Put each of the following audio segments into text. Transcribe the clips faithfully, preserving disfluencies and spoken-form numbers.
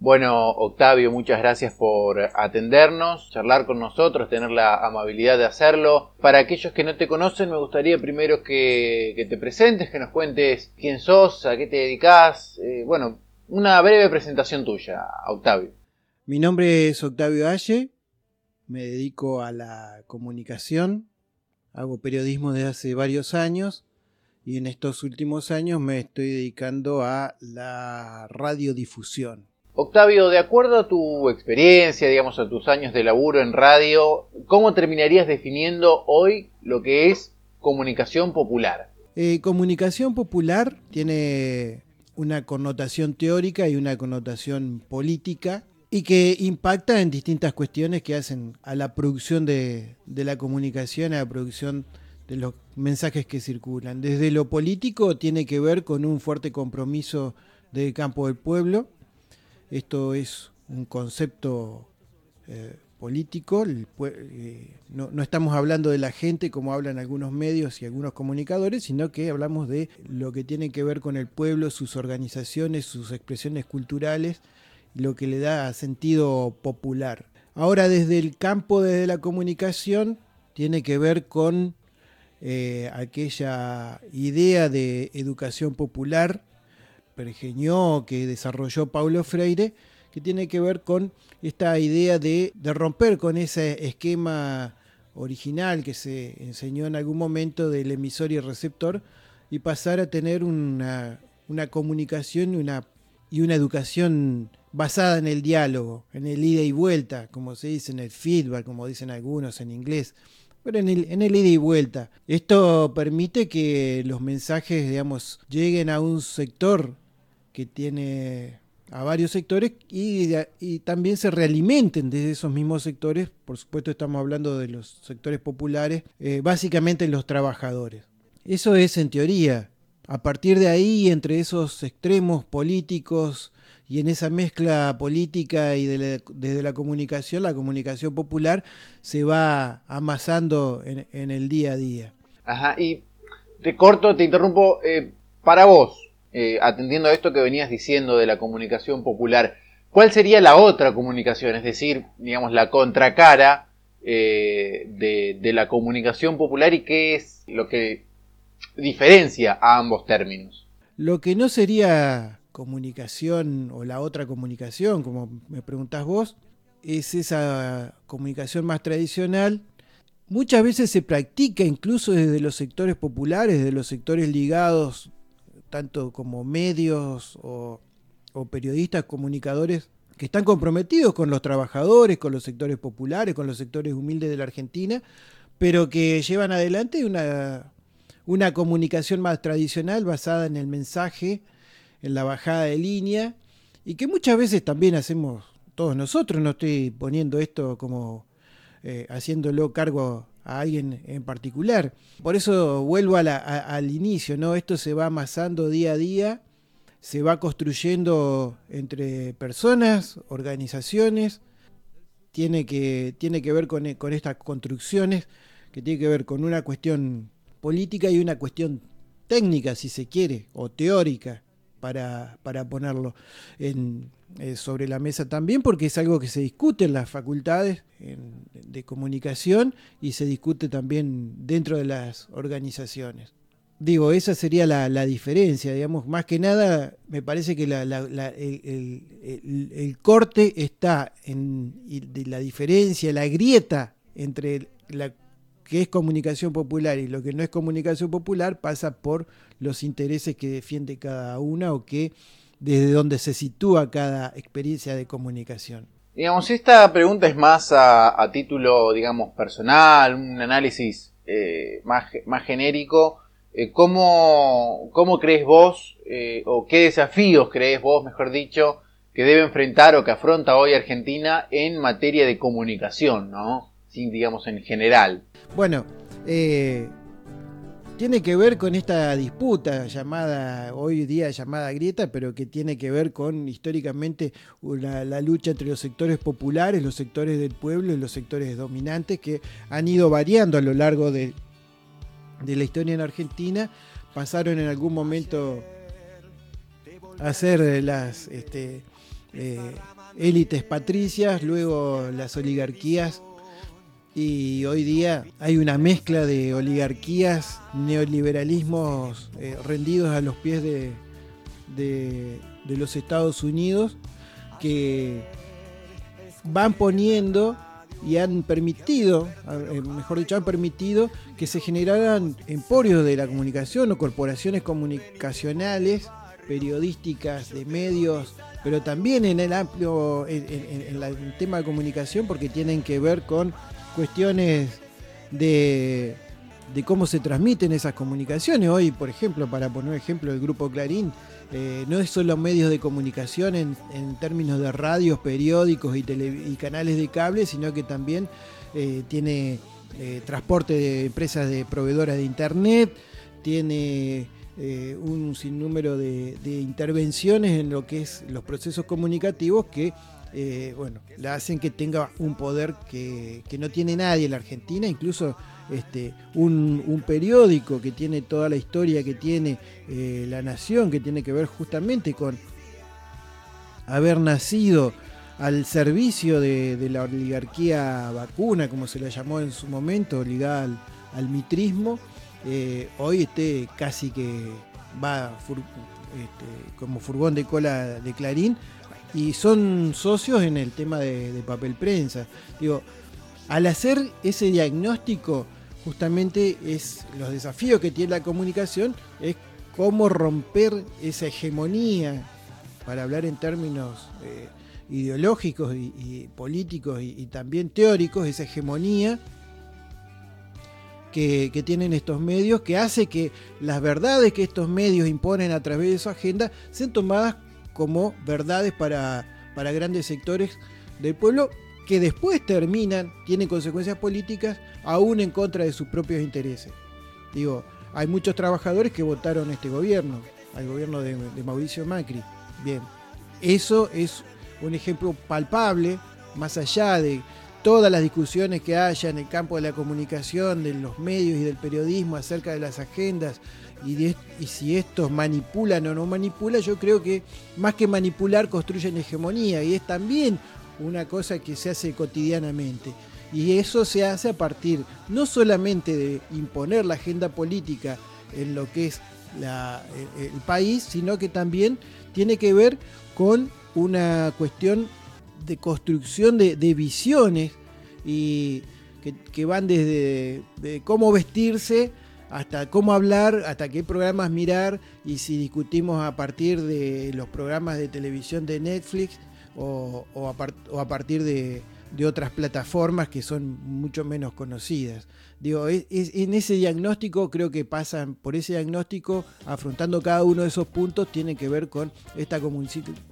Bueno, Octavio, muchas gracias por atendernos, charlar con nosotros, tener la amabilidad de hacerlo. Para aquellos que no te conocen, me gustaría primero que, que te presentes, que nos cuentes quién sos, a qué te dedicás. Eh, bueno, una breve presentación tuya, Octavio. Mi nombre es Octavio Aye, me dedico a la comunicación, hago periodismo desde hace varios años y en estos últimos años me estoy dedicando a la radiodifusión. Octavio, de acuerdo a tu experiencia, digamos, a tus años de laburo en radio, ¿cómo terminarías definiendo hoy lo que es comunicación popular? Eh, comunicación popular tiene una connotación teórica y una connotación política y que impacta en distintas cuestiones que hacen a la producción de, de la comunicación, a la producción de los mensajes que circulan. Desde lo político tiene que ver con un fuerte compromiso del campo del pueblo. Esto es un concepto eh, político. El, eh, no, no estamos hablando de la gente como hablan algunos medios y algunos comunicadores, sino que hablamos de lo que tiene que ver con el pueblo, sus organizaciones, sus expresiones culturales, lo que le da sentido popular. Ahora, desde el campo, desde la comunicación, tiene que ver con eh, aquella idea de educación popular pergeñó, que desarrolló Paulo Freire, que tiene que ver con esta idea de, de romper con ese esquema original que se enseñó en algún momento del emisor y el receptor y pasar a tener una, una comunicación y una, y una educación basada en el diálogo, en el ida y vuelta, como se dice, en el feedback, como dicen algunos en inglés, pero en el, en el ida y vuelta. Esto permite que los mensajes, digamos, lleguen a un sector que tiene a varios sectores y, y también se realimenten desde esos mismos sectores. Por supuesto estamos hablando de los sectores populares, eh, básicamente los trabajadores. Eso es en teoría. A partir de ahí, entre esos extremos políticos y en esa mezcla política y de la, desde la comunicación, la comunicación popular se va amasando en, en el día a día. Ajá, y te corto, te interrumpo, eh, para vos, eh, atendiendo a esto que venías diciendo de la comunicación popular, ¿cuál sería la otra comunicación? Es decir, digamos, la contracara eh, de, de la comunicación popular y qué es lo que diferencia a ambos términos. Lo que no sería comunicación o la otra comunicación, como me preguntás vos, es esa comunicación más tradicional. Muchas veces se practica incluso desde los sectores populares, desde los sectores ligados, tanto como medios o, o periodistas, comunicadores, que están comprometidos con los trabajadores, con los sectores populares, con los sectores humildes de la Argentina, pero que llevan adelante una, una comunicación más tradicional basada en el mensaje, en la bajada de línea, y que muchas veces también hacemos todos nosotros. No estoy poniendo esto como eh, haciéndolo cargo a alguien en particular. Por eso vuelvo a la, a, al inicio, ¿no? Esto se va amasando día a día, se va construyendo entre personas, organizaciones, tiene que, tiene que ver con, con estas construcciones, que tiene que ver con una cuestión política y una cuestión técnica, si se quiere, o teórica, para, para ponerlo en, eh, sobre la mesa también, porque es algo que se discute en las facultades en, de comunicación y se discute también dentro de las organizaciones. Digo, esa sería la, la diferencia, digamos, más que nada me parece que la, la, la, el, el, el, el corte está en y la diferencia, la grieta entre la que es comunicación popular y lo que no es comunicación popular pasa por los intereses que defiende cada una o que desde donde se sitúa cada experiencia de comunicación. Digamos, esta pregunta es más a, a título, digamos, personal, un análisis eh, más, más genérico. Eh, ¿cómo, ¿Cómo crees vos, eh, o qué desafíos crees vos, mejor dicho, que debe enfrentar o que afronta hoy Argentina en materia de comunicación, ¿no? Sí, digamos, en general. Bueno, eh, tiene que ver con esta disputa llamada, hoy día llamada grieta, pero que tiene que ver con históricamente la, la lucha entre los sectores populares, los sectores del pueblo y los sectores dominantes que han ido variando a lo largo de, de la historia en Argentina. Pasaron en algún momento a ser las, este, eh, élites patricias, luego las oligarquías, y hoy día hay una mezcla de oligarquías, neoliberalismos eh, rendidos a los pies de, de, de los Estados Unidos, que van poniendo y han permitido, mejor dicho, han permitido que se generaran emporios de la comunicación o corporaciones comunicacionales, periodísticas, de medios, pero también en el amplio, en, en, en el tema de comunicación, porque tienen que ver con cuestiones de, de cómo se transmiten esas comunicaciones. Hoy, por ejemplo, para poner ejemplo, el Grupo Clarín eh, no es solo medios de comunicación en, en términos de radios, periódicos y, tele, y canales de cable, sino que también eh, tiene eh, transporte de empresas de proveedoras de internet, tiene eh, un sinnúmero de, de intervenciones en lo que es los procesos comunicativos que Eh, bueno, la hacen que tenga un poder que, que no tiene nadie en la Argentina, incluso este, un, un periódico que tiene toda la historia que tiene eh, La Nación, que tiene que ver justamente con haber nacido al servicio de, de la oligarquía vacuna, como se la llamó en su momento, ligada al, al mitrismo, eh, hoy este casi que va fur, este, como furgón de cola de Clarín, y son socios en el tema de, de papel prensa. Digo, al hacer ese diagnóstico, justamente es los desafíos que tiene la comunicación, es cómo romper esa hegemonía, para hablar en términos eh, ideológicos y, y políticos y, y también teóricos, esa hegemonía que, que tienen estos medios, que hace que las verdades que estos medios imponen a través de su agenda sean tomadas como verdades para, para grandes sectores del pueblo, que después terminan, tienen consecuencias políticas, aún en contra de sus propios intereses. Digo, hay muchos trabajadores que votaron este gobierno, al gobierno de, de Mauricio Macri. Bien, eso es un ejemplo palpable, más allá de todas las discusiones que haya en el campo de la comunicación, de los medios y del periodismo acerca de las agendas, Y, de, y si estos manipulan o no manipulan, yo creo que más que manipular construyen hegemonía, y es también una cosa que se hace cotidianamente, y eso se hace a partir no solamente de imponer la agenda política en lo que es la, el, el país, sino que también tiene que ver con una cuestión de construcción de, de visiones y que, que van desde de cómo vestirse hasta cómo hablar, hasta qué programas mirar, y si discutimos a partir de los programas de televisión de Netflix o, o, a, part, o a partir de, de otras plataformas que son mucho menos conocidas. Digo, es, es, en ese diagnóstico creo que pasan por ese diagnóstico, afrontando cada uno de esos puntos, tiene que ver con, esta con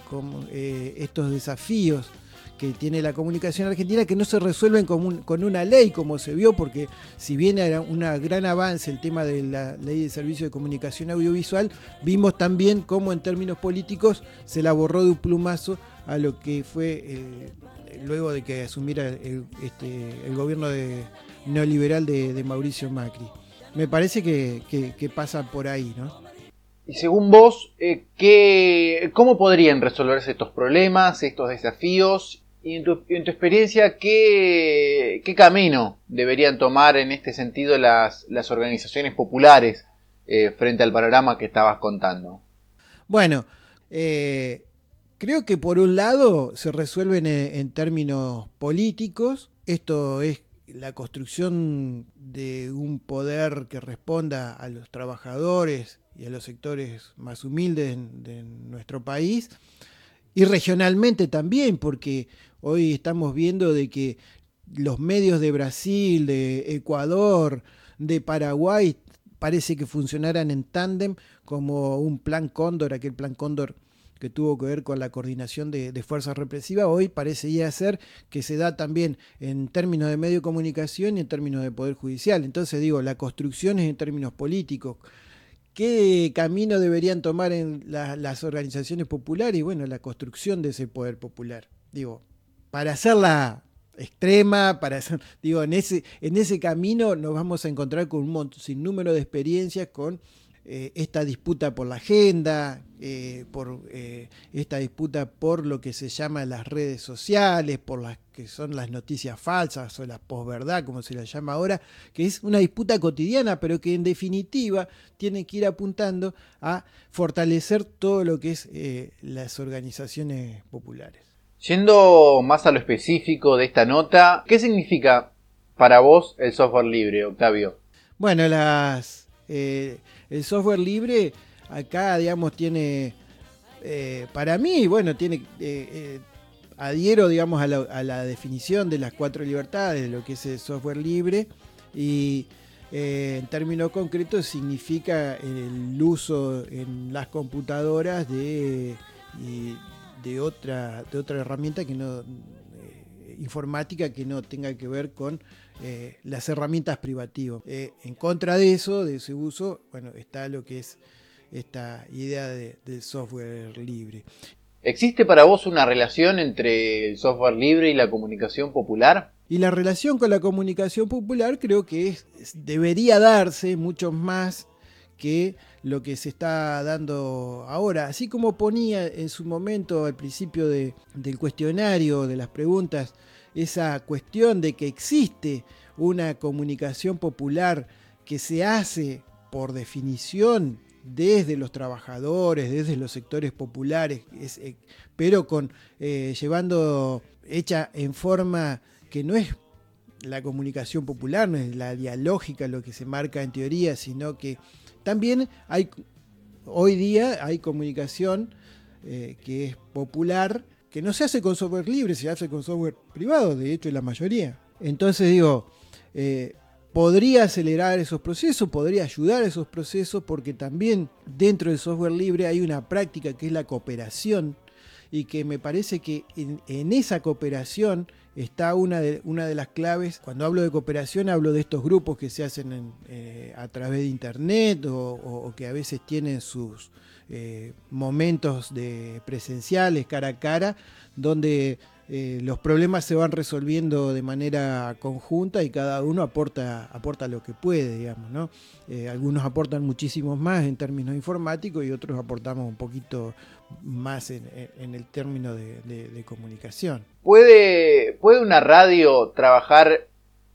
eh, estos desafíos que tiene la comunicación argentina, que no se resuelven con, un, con una ley, como se vio, porque si bien era un gran avance el tema de la ley de servicio de comunicación audiovisual, vimos también cómo en términos políticos se la borró de un plumazo a lo que fue eh, luego de que asumiera el, este, el gobierno de, neoliberal de, de Mauricio Macri. Me parece que, que, que pasa por ahí, ¿no? Y según vos, eh, ¿qué, ¿cómo podrían resolverse estos problemas, estos desafíos? Y en tu, en tu experiencia, ¿qué, ¿qué camino deberían tomar en este sentido las, las organizaciones populares eh, frente al panorama que estabas contando? Bueno, eh, creo que por un lado se resuelven en, en términos políticos. Esto es la construcción de un poder que responda a los trabajadores y a los sectores más humildes de nuestro país, y regionalmente también, porque hoy estamos viendo de que los medios de Brasil, de Ecuador, de Paraguay, parece que funcionaran en tándem como un plan Cóndor, aquel plan Cóndor que tuvo que ver con la coordinación de, de fuerzas represivas. Hoy parece ya ser que se da también en términos de medio de comunicación y en términos de poder judicial. Entonces digo, la construcción es en términos políticos. ¿Qué camino deberían tomar en la, las organizaciones populares? Y bueno, la construcción de ese poder popular. Digo, para hacerla extrema, para hacer, digo, en ese, en ese camino nos vamos a encontrar con un sinnúmero de experiencias con eh, esta disputa por la agenda, eh, por eh, esta disputa por lo que se llama las redes sociales, por las que son las noticias falsas o la posverdad, como se la llama ahora, que es una disputa cotidiana, pero que en definitiva tiene que ir apuntando a fortalecer todo lo que es eh, las organizaciones populares. Yendo más a lo específico de esta nota, ¿qué significa para vos el software libre, Octavio? Bueno, las, eh, el software libre acá, digamos, tiene, eh, para mí, bueno, tiene, eh, eh, adhiero, digamos, a la, a la definición de las cuatro libertades de lo que es el software libre y eh, en términos concretos significa el uso en las computadoras de... Y, de otra, de otra herramienta que no eh, informática que no tenga que ver con eh, las herramientas privativas. Eh, en contra de eso, de ese uso, bueno, está lo que es esta idea de, del software libre. ¿Existe para vos una relación entre el software libre y la comunicación popular? Y la relación con la comunicación popular creo que es, debería darse mucho más que lo que se está dando ahora. Así como ponía en su momento al principio de, del cuestionario, de las preguntas, esa cuestión de que existe una comunicación popular que se hace por definición desde los trabajadores, desde los sectores populares, es, eh, pero con eh, llevando hecha en forma que no es la comunicación popular, no es la dialógica lo que se marca en teoría, sino que también hay, hoy día hay comunicación eh, que es popular, que no se hace con software libre, se hace con software privado, de hecho, la mayoría. Entonces digo, eh, podría acelerar esos procesos, podría ayudar a esos procesos, porque también dentro del software libre hay una práctica que es la cooperación, y que me parece que en, en esa cooperación está una de, una de las claves. Cuando hablo de cooperación hablo de estos grupos que se hacen en, eh, a través de internet o, o, o que a veces tienen sus eh, momentos de presenciales cara a cara, donde eh, los problemas se van resolviendo de manera conjunta y cada uno aporta, aporta lo que puede, digamos, ¿no? Eh, algunos aportan muchísimos más en términos informáticos y otros aportamos un poquito más en, en el término de, de, de comunicación. ¿Puede, ¿Puede una radio trabajar,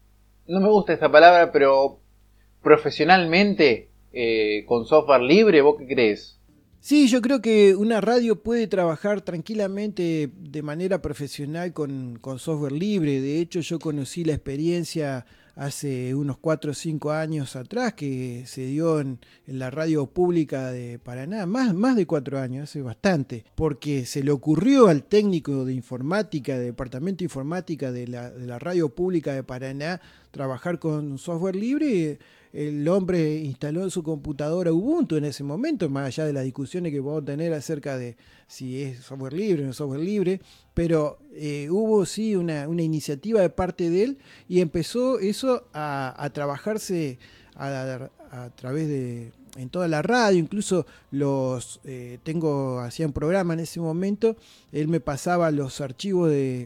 no me gusta esta palabra, pero profesionalmente eh, con software libre? ¿Vos qué crees? Sí, yo creo que una radio puede trabajar tranquilamente de manera profesional con, con software libre. De hecho, yo conocí la experiencia hace unos cuatro o cinco años atrás que se dio en, en la radio pública de Paraná, más, más de cuatro años, hace bastante, porque se le ocurrió al técnico de informática, del departamento de informática de la, de la radio pública de Paraná, trabajar con software libre. El hombre instaló en su computadora Ubuntu en ese momento, más allá de las discusiones que podemos tener acerca de si es software libre o no software libre, pero eh, hubo sí una, una iniciativa de parte de él y empezó eso a, a trabajarse a, a través de en toda la radio, incluso los eh, tengo, hacía un programa en ese momento, él me pasaba los archivos de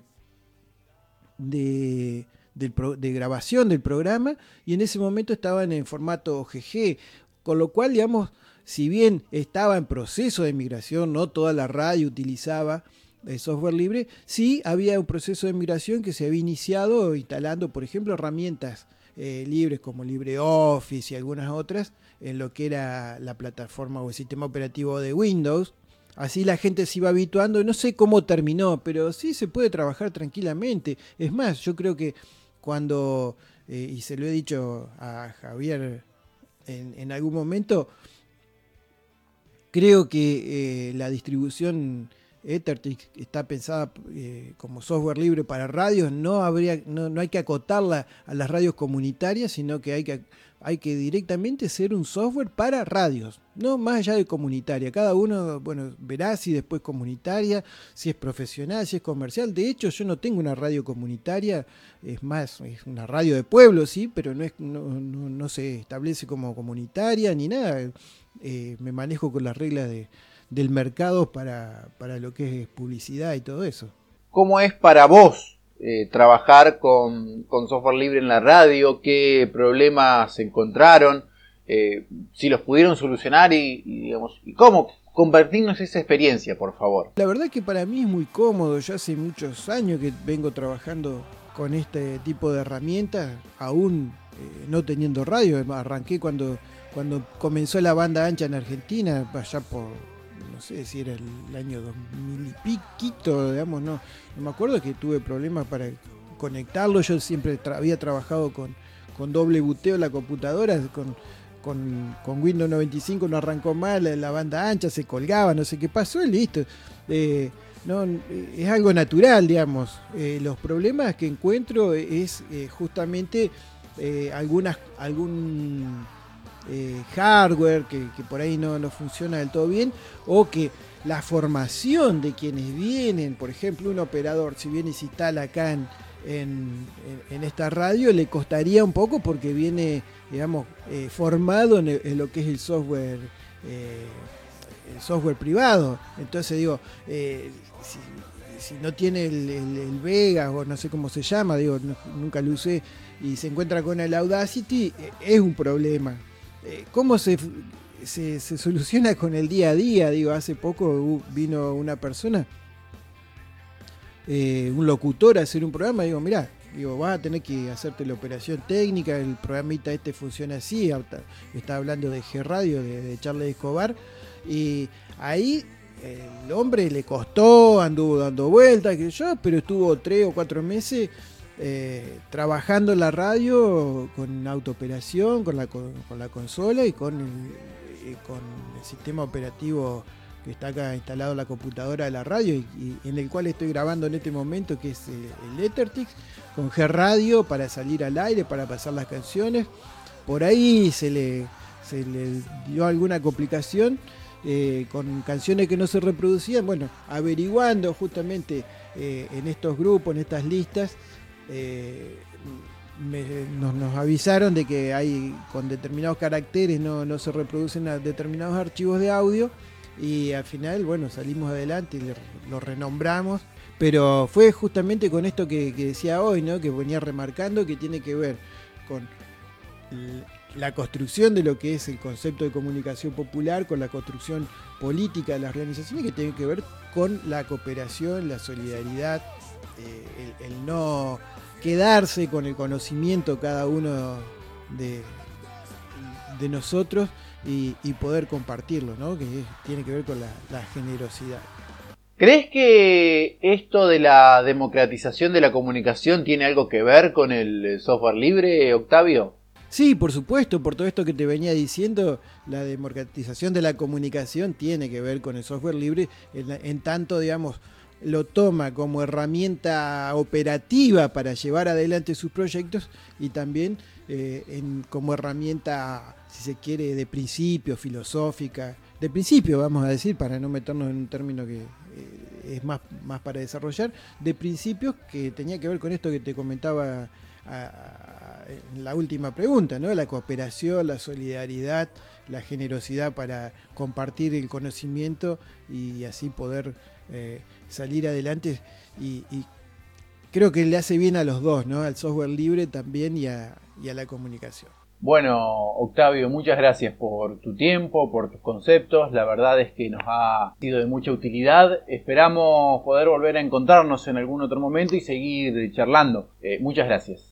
de De, de grabación del programa y en ese momento estaban en formato G G, con lo cual, digamos, si bien estaba en proceso de migración, no toda la radio utilizaba el software libre, sí había un proceso de migración que se había iniciado instalando, por ejemplo, herramientas eh, libres como LibreOffice y algunas otras en lo que era la plataforma o el sistema operativo de Windows. Así la gente se iba habituando, no sé cómo terminó, pero sí se puede trabajar tranquilamente. Es más, yo creo que cuando, eh, y se lo he dicho a Javier en, en algún momento, creo que eh, la distribución Ethertix está pensada eh, como software libre para radios, no, habría, no, no hay que acotarla a las radios comunitarias, sino que hay que, hay que directamente ser un software para radios, no más allá de comunitaria. Cada uno, bueno, verá si después comunitaria, si es profesional, si es comercial. De hecho, yo no tengo una radio comunitaria, es más, es una radio de pueblo, sí, pero no, es, no, no, no se establece como comunitaria ni nada. Eh, me manejo con las reglas de del mercado para, para lo que es publicidad y todo eso. ¿Cómo es para vos eh, trabajar con, con software libre en la radio? ¿Qué problemas se encontraron? eh, si los pudieron solucionar y, y digamos, y cómo. Compartirnos esa experiencia, por favor. La verdad que para mí es muy cómodo. Yo hace muchos años que vengo trabajando con este tipo de herramientas, aún eh, no teniendo radio. Arranqué cuando, cuando comenzó la banda ancha en Argentina, allá por, no sé si era el año dos mil y piquito, digamos, no, no me acuerdo, que tuve problemas para conectarlo. Yo siempre tra- había trabajado con, con doble buteo la computadora, con... Con, con Windows noventa y cinco no arrancó mal, la, la banda ancha se colgaba, no sé qué pasó y listo. Eh, no, es algo natural, digamos. Eh, los problemas que encuentro es eh, justamente eh, algunas, algún eh, hardware que, que por ahí no, no funciona del todo bien, o que la formación de quienes vienen, por ejemplo, un operador, si viene y se instala acá en, en, en esta radio, le costaría un poco porque viene, digamos, eh, formado en, el, en lo que es el software, eh, el software privado. Entonces digo, eh, si, si no tiene el, el, el Vegas o no sé cómo se llama, digo, no, nunca lo usé, y se encuentra con el Audacity, eh, es un problema. Eh, ¿Cómo se, se, se soluciona con el día a día? Digo, hace poco vino una persona, eh, un locutor, a hacer un programa. Digo, mirá, digo, vas a tener que hacerte la operación técnica, el programita este funciona así. Está hablando de G-Radio, de, de Charles Escobar, y ahí el hombre le costó, anduvo dando vueltas, que yo, pero estuvo tres o cuatro meses eh, trabajando en la radio con autooperación, con la, con, con la consola y con el, eh, con el sistema operativo que está acá instalado en la computadora de la radio, y, y en el cual estoy grabando en este momento, que es el, el Ethertix, con G-Radio para salir al aire, para pasar las canciones. Por ahí se le, se le dio alguna complicación eh, con canciones que no se reproducían. Bueno, averiguando justamente eh, en estos grupos, en estas listas, eh, me, nos, nos avisaron de que hay con determinados caracteres no, no se reproducen determinados archivos de audio. Y al final, bueno, salimos adelante y lo renombramos. Pero fue justamente con esto que, que decía hoy, ¿no? Que venía remarcando, que tiene que ver con la construcción de lo que es el concepto de comunicación popular, con la construcción política de las organizaciones, que tiene que ver con la cooperación, la solidaridad, eh, el, el no quedarse con el conocimiento cada uno de, de nosotros, Y, y poder compartirlo, ¿no? Que es, tiene que ver con la, la generosidad. ¿Crees que esto de la democratización de la comunicación tiene algo que ver con el software libre, Octavio? Sí, por supuesto, por todo esto que te venía diciendo, la democratización de la comunicación tiene que ver con el software libre, en, en tanto, digamos, lo toma como herramienta operativa para llevar adelante sus proyectos, y también eh, en, como herramienta, si se quiere, de principio, filosófica, de principio, vamos a decir, para no meternos en un término que eh, es más, más para desarrollar, de principios, que tenía que ver con esto que te comentaba a, a, en la última pregunta, ¿no? La cooperación, la solidaridad, la generosidad para compartir el conocimiento y así poder eh, salir adelante, y, y creo que le hace bien a los dos, ¿no? Al software libre también y a, y a la comunicación. Bueno, Octavio, muchas gracias por tu tiempo, por tus conceptos. La verdad es que nos ha sido de mucha utilidad. Esperamos poder volver a encontrarnos en algún otro momento y seguir charlando. Eh, muchas gracias.